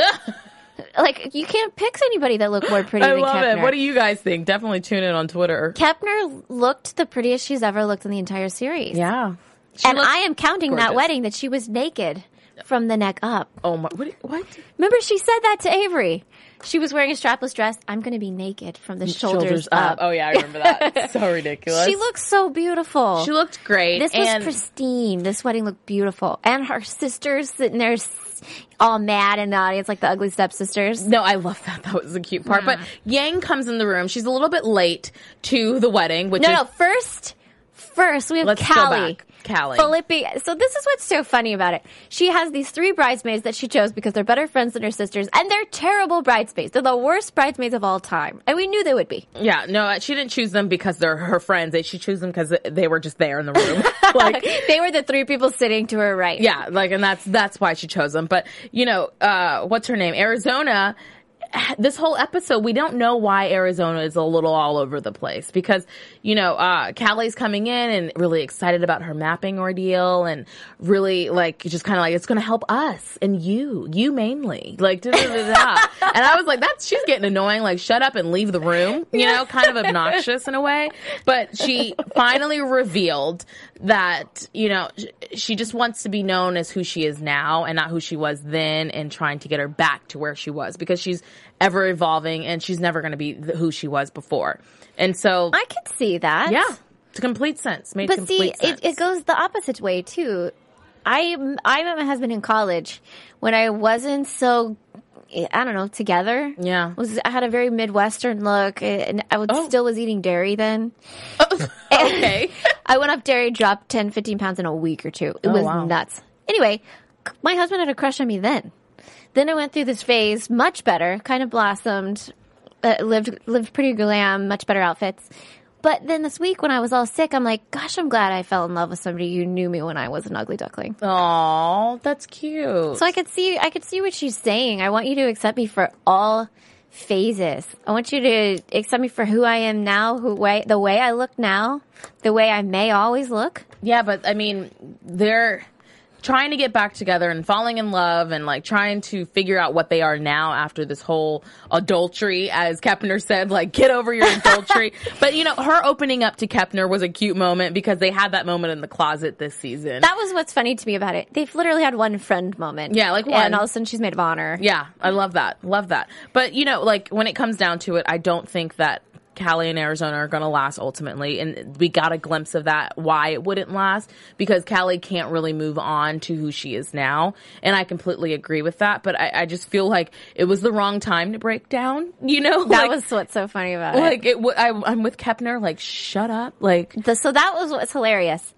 Like, you can't pick anybody that looked more pretty I than love Kepner. it. What do you guys think? Definitely tune in on Twitter. Kepner looked the prettiest she's ever looked in the entire series. Yeah. She And looks I am counting that gorgeous. wedding that she was naked from the neck up. Oh my, what? what? Remember, she said that to Avery. She was wearing a strapless dress. I'm going to be naked from the shoulders, up. Oh yeah, I remember that. So ridiculous. She looks so beautiful. She looked great. This was and pristine. This wedding looked beautiful. And her sisters sitting there s- all mad in the audience like the ugly stepsisters. No, I love that. That was the cute part. But Yang comes in the room. She's a little bit late to the wedding, which No, is no, first, first we have Let's go Callie. back. Callie. Philippi. So this is what's so funny about it. She has these three bridesmaids that she chose because they're better friends than her sisters, and they're terrible bridesmaids. They're the worst bridesmaids of all time. And we knew they would be. Yeah, no, she didn't choose them because they're her friends. They, she chose them because they were just there in the room. Like, They were the three people sitting to her right. yeah, like, and that's that's why she chose them. But you know, uh, what's her name? Arizona. This whole episode, we don't know why Arizona is a little all over the place because, you know, uh, Callie's coming in and really excited about her mapping ordeal and really like, just kind of like, it's going to help us and you, you mainly, like, da, da, da, da. And I was like, that's, she's getting annoying, like, shut up and leave the room, you know, kind of obnoxious in a way. But she finally revealed that, you know, she just wants to be known as who she is now and not who she was then, and trying to get her back to where she was because she's ever evolving and she's never going to be who she was before. And so, I could see that. yeah, it's complete sense. Made But see, complete sense. it, it goes the opposite way too. I I met my husband in college when I wasn't so, I don't know, together. Yeah. Was I had a very Midwestern look, and I would, Oh. still was eating dairy then. Okay. I went off dairy, dropped ten, fifteen pounds in a week or two. It Oh, was wow. nuts. Anyway, c- my husband had a crush on me then. Then I went through this phase, much better, kind of blossomed, uh, lived lived pretty glam, much better outfits. But then this week when I was all sick, I'm like, gosh, I'm glad I fell in love with somebody who knew me when I was an ugly duckling. Aw, that's cute. So I could see, I could see what she's saying. I want you to accept me for all phases. I want you to accept me for who I am now, who way, the way I look now, the way I may always look. Yeah, but I mean, they're trying to get back together and falling in love and like trying to figure out what they are now after this whole adultery, as Kepner said, like, get over your adultery. But you know, her opening up to Kepner was a cute moment because they had that moment in the closet this season. That was what's funny to me about it. They've literally had one friend moment. Yeah, like one. And all of a sudden she's maid of honor. Yeah, I love that. Love that. But, you know, like, when it comes down to it, I don't think that Callie and Arizona are going to last ultimately. And we got a glimpse of that, why it wouldn't last, because Callie can't really move on to who she is now. And I completely agree with that. But I, I just feel like it was the wrong time to break down, you know? That like, was what's so funny about it. like, it. W- I, I'm with Kepner, like, shut up. Like, The, so that was what's hilarious.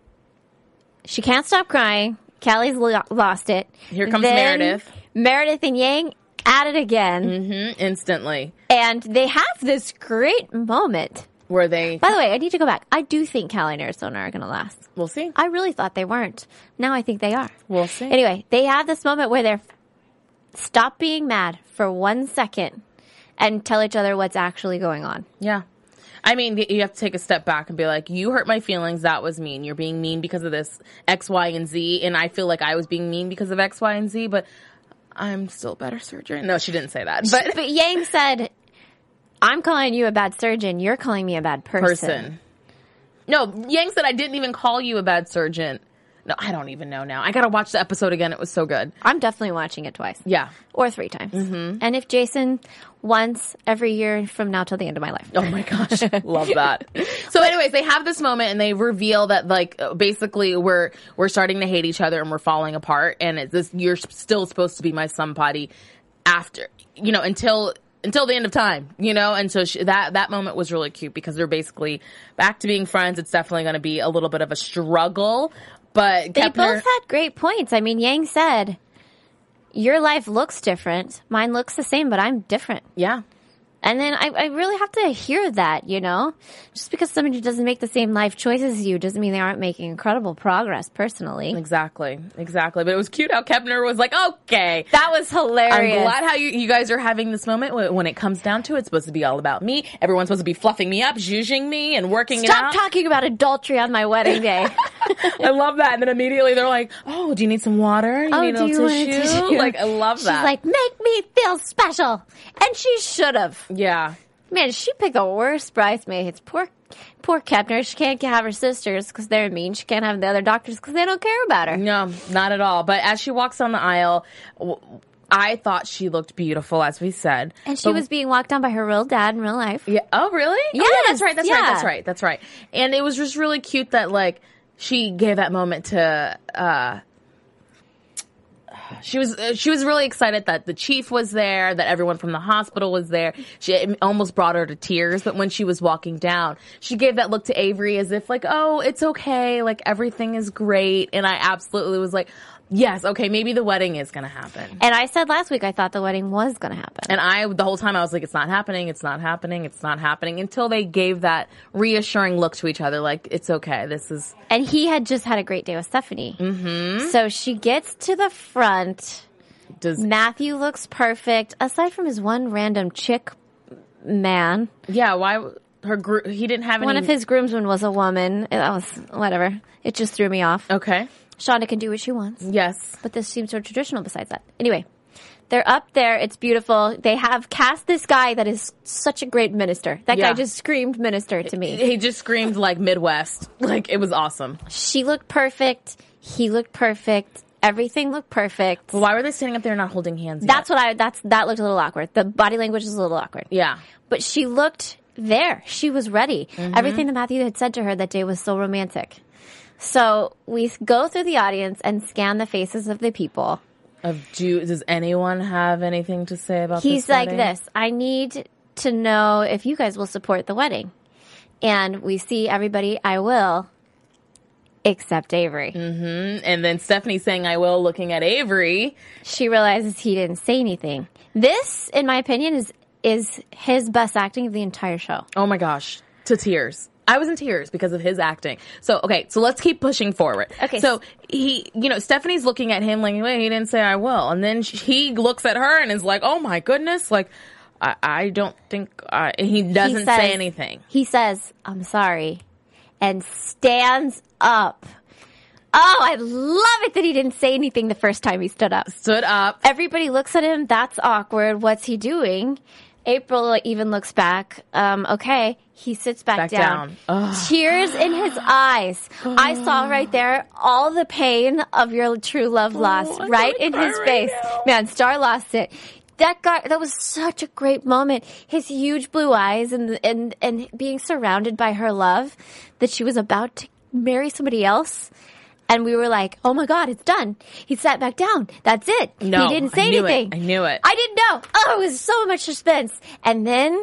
She can't stop crying. Callie's lo- lost it. Here comes Then Meredith. Meredith and Yang at it again. mm, instantly. And they have this great moment. Were they, By the way, I need to go back. I do think Callie and Arizona are going to last. we'll see. I really thought they weren't. Now I think they are. We'll see. Anyway, they have this moment where they're stop being mad for one second and tell each other what's actually going on. Yeah. I mean, you have to take a step back and be like, you hurt my feelings. That was mean. You're being mean because of this X, Y, and Z. And I feel like I was being mean because of X, Y, and Z, but I'm still a better surgeon. No, she didn't say that. But, But Yang said, I'm calling you a bad surgeon. You're calling me a bad person. person. No, Yang said I didn't even call you a bad surgeon. No, I don't even know now. I gotta watch the episode again. It was so good. I'm definitely watching it twice. Yeah. Or three times. Mm-hmm. And if Jason once every year from now till the end of my life. Oh my gosh. Love that. So anyways, they have this moment and they reveal that like basically we're we're starting to hate each other and we're falling apart and it's this you're still supposed to be my somebody after, you know, until until the end of time, you know? And so she, that that moment was really cute because they're basically back to being friends. It's definitely going to be a little bit of a struggle. But they Kepner, both had great points. I mean, Yang said, your life looks different. Mine looks the same, but I'm different. Yeah. And then I, I really have to hear that, you know? Just because somebody doesn't make the same life choices as you doesn't mean they aren't making incredible progress personally. Exactly. Exactly. But it was cute how Kepner was like, okay. That was hilarious. I'm glad how you, you guys are having this moment when, when it comes down to it. It's supposed to be all about me. Everyone's supposed to be fluffing me up, zhuzhing me, and working Stop it out. Stop talking about adultery on my wedding day. I love that. And then immediately they're like, oh, do you need some water? You oh, need do a you want a tissue? tissue? Like, I love that. She's like, make me feel special. And she should have. Yeah. Man, she picked the worst bridesmaids. Poor, poor Kepner. She can't have her sisters because they're mean. She can't have the other doctors because they don't care about her. No, not at all. But as she walks down the aisle, I thought she looked beautiful, as we said. And she but, was being walked on by her real dad in real life. Yeah. Oh, really? Yes, oh, yeah, that's right. That's yeah. right. That's right. That's right. And it was just really cute that, like, she gave that moment to, uh, She was uh, she was really excited that the chief was there, that everyone from the hospital was there. She it almost brought her to tears, but when she was walking down, she gave that look to Avery as if like, oh, it's okay, like everything is great. And I absolutely was like, yes, okay, maybe the wedding is going to happen. And I said last week I thought the wedding was going to happen. And I, the whole time I was like, it's not happening, it's not happening, it's not happening, until they gave that reassuring look to each other, like, it's okay, this is... And he had just had a great day with Stephanie. Mm-hmm. So she gets to the front. Does Matthew looks perfect, aside from his one random chick man. Yeah, why... Her gr- he didn't have any... One of his groomsmen was a woman. That was, whatever. It just threw me off. Okay. Shonda can do what she wants. Yes. But this seems so traditional besides that. Anyway, they're up there. It's beautiful. They have cast this guy that is such a great minister. That Yeah. guy just screamed minister to me. He just screamed like Midwest. Like, it was awesome. She looked perfect. He looked perfect. Everything looked perfect. But why were they standing up there not holding hands That's yet? what I, that's, that looked a little awkward. The body language is a little awkward. Yeah. But she looked there. She was ready. Mm-hmm. Everything that Matthew had said to her that day was so romantic. So we go through the audience and scan the faces of the people. Of do, does anyone have anything to say about He's this like wedding? this, I need to know if you guys will support the wedding. And we see everybody, I will, except Avery. Mm-hmm. And then Stephanie saying, I will, looking at Avery. She realizes he didn't say anything. This, in my opinion, is is his best acting of the entire show. Oh my gosh. To tears. I was in tears because of his acting. So, okay, so let's keep pushing forward. Okay. So, he, you know, Stephanie's looking at him like, wait, he didn't say I will. And then she, he looks at her and is like, oh my goodness, like, I, I don't think, I, he doesn't He says- say anything. He says, I'm sorry, and stands up. Oh, I love it that he didn't say anything the first time he stood up. Stood up. Everybody looks at him. That's awkward. What's he doing? April even looks back. Um, okay. He sits back, Back down. down. Ugh. Tears in his eyes. I saw right there all the pain of your true love lost I'm right gonna in cry his right face. now. Man, Star lost it. That guy, that was such a great moment. His huge blue eyes and, and, and being surrounded by her love that she was about to marry somebody else. And we were like, oh my God, it's done. He sat back down. That's it. No, he didn't say I knew it. anything. I knew it. I didn't know. Oh, it was so much suspense. And then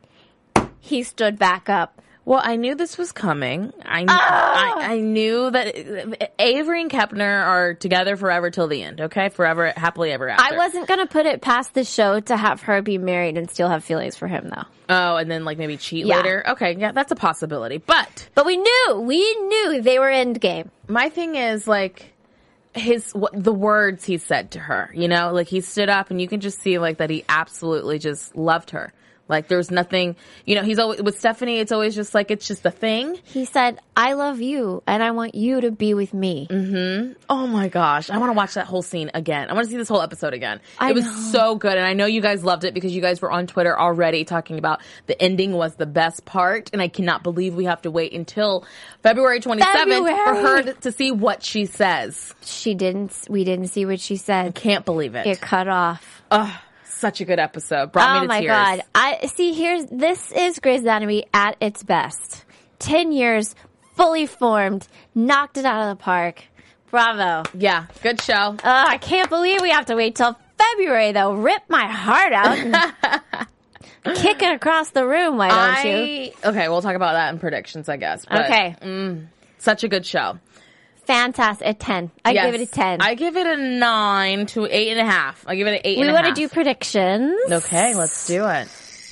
he stood back up. Well, I knew this was coming. I, Ah! I I knew that Avery and Kepner are together forever till the end, okay? Forever, happily ever after. I wasn't going to put it past the show to have her be married and still have feelings for him, though. Oh, and then like maybe cheat Yeah. later? Okay, yeah, that's a possibility. But But we knew. We knew they were endgame. my thing is like his what, the words he said to her, you know? Like he stood up and you can just see like that he absolutely just loved her. Like, there's nothing, you know, he's always, with Stephanie, it's always just like, it's just a thing. He said, I love you, and I want you to be with me. Mm-hmm. Oh my gosh. I want to watch that whole scene again. I want to see this whole episode again. I it was know. so good, and I know you guys loved it because you guys were on Twitter already talking about the ending was the best part, and I cannot believe we have to wait until February twenty-seventh February. for her to, to see what she says. She didn't, we didn't see what she said. Can't believe it. It cut off. Ugh. Such a good episode. Brought oh me to my tears. God. I see here's this is Grey's Anatomy at its best. Ten years, fully formed, knocked it out of the park. Bravo. Yeah, good show. Uh, I can't believe we have to wait till February though. Rip my heart out and kick it across the room, why don't I, you? Okay, we'll talk about that in predictions, I guess. But, Okay. Mm, such a good show. Fantastic. A ten. I Yes. give it a ten. I give it a nine to eight and a half. I give it an eight we and a want to half. do predictions. Okay, let's do it.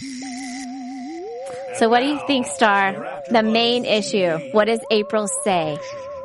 So what do you think, Star? The main issue. What does April say?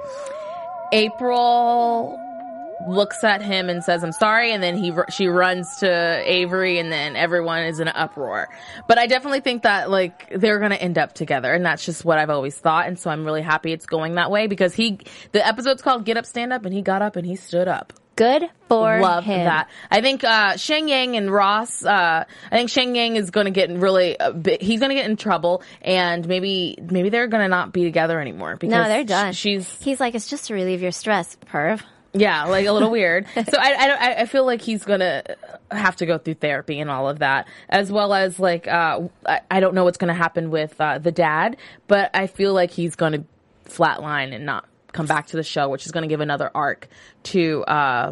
April looks at him and says, I'm sorry, and then he she runs to Avery, and then everyone is in an uproar. But I definitely think that, like, they're going to end up together, and that's just what I've always thought, and so I'm really happy it's going that way, because he, the episode's called Get Up, Stand Up, and he got up and he stood up. Good for Love him. that. I think uh Shang Yang and Ross, uh I think Shang Yang is going to get in really uh, bit, he's going to get in trouble, and maybe maybe they're going to not be together anymore because No, they're done. sh- she's He's like, it's just to relieve your stress, perv. yeah, like a little weird. So I I, don't, I I feel like he's going to have to go through therapy and all of that, as well as like uh I, I don't know what's going to happen with uh the dad, but I feel like he's going to flatline and not come back to the show, which is going to give another arc to uh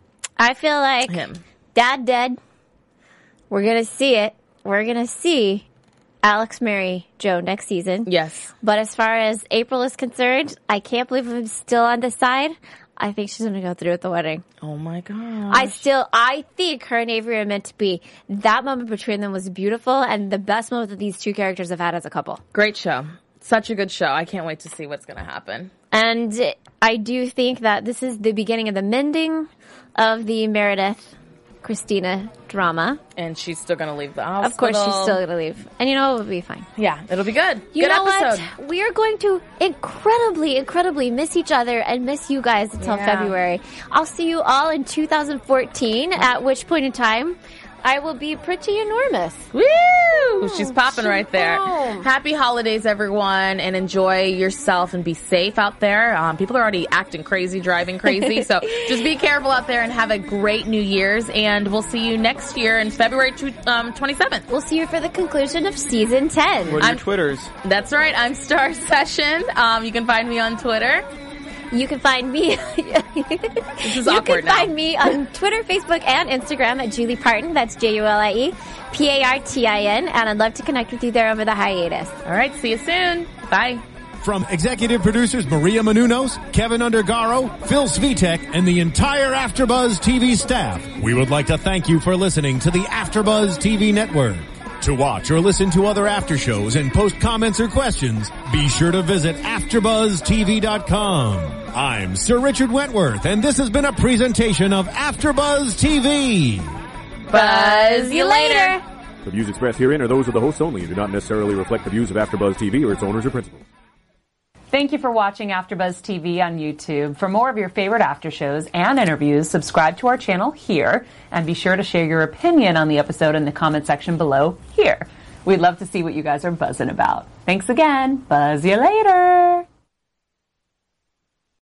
I feel like him. Dad dead. We're gonna see it. We're gonna see Alex marry Joe next season. Yes. But as far as April is concerned, I can't believe I'm still on this side. I think she's gonna go through with the wedding. Oh my god. I still, I think her and Avery are meant to be. That moment between them was beautiful and the best moment that these two characters have had as a couple. Great show. Such a good show. I can't wait to see what's going to happen. And I do think that this is the beginning of the mending of the Meredith Christina drama. And she's still going to leave the hospital. Of course, she's still going to leave. And you know, it'll be fine. Yeah, it'll be good. You good know episode. what? We are going to incredibly, incredibly miss each other and miss you guys until Yeah. February. I'll see you all in two thousand fourteen, at which point in time I will be pretty enormous. Woo! She's popping right there. home. Happy holidays, everyone, and enjoy yourself and be safe out there. Um, people are already acting crazy, driving crazy, so just be careful out there and have a great New Year's, and we'll see you next year in February twenty-seventh. We'll see you for the conclusion of season ten. What are I'm- your Twitters? That's right. I'm Star Session. Um, you can find me on Twitter. You can find me. This is you awkward can now. find me on Twitter, Facebook, and Instagram at Julie Parton. That's J U L I E P A R T I N. And I'd love to connect with you there over the hiatus. All right. See you soon. Bye. From executive producers Maria Menounos, Kevin Undergaro, Phil Svitek, and the entire AfterBuzz T V staff, we would like to thank you for listening to the AfterBuzz T V network. To watch or listen to other after shows and post comments or questions, be sure to visit after buzz T V dot com. I'm Sir Richard Wentworth, and this has been a presentation of AfterBuzz T V. Buzz you later. The views expressed herein are those of the hosts only and do not necessarily reflect the views of AfterBuzz T V or its owners or principals. Thank you for watching AfterBuzz T V on YouTube. For more of your favorite after shows and interviews, subscribe to our channel here, and be sure to share your opinion on the episode in the comment section below here. We'd love to see what you guys are buzzing about. Thanks again. Buzz you later.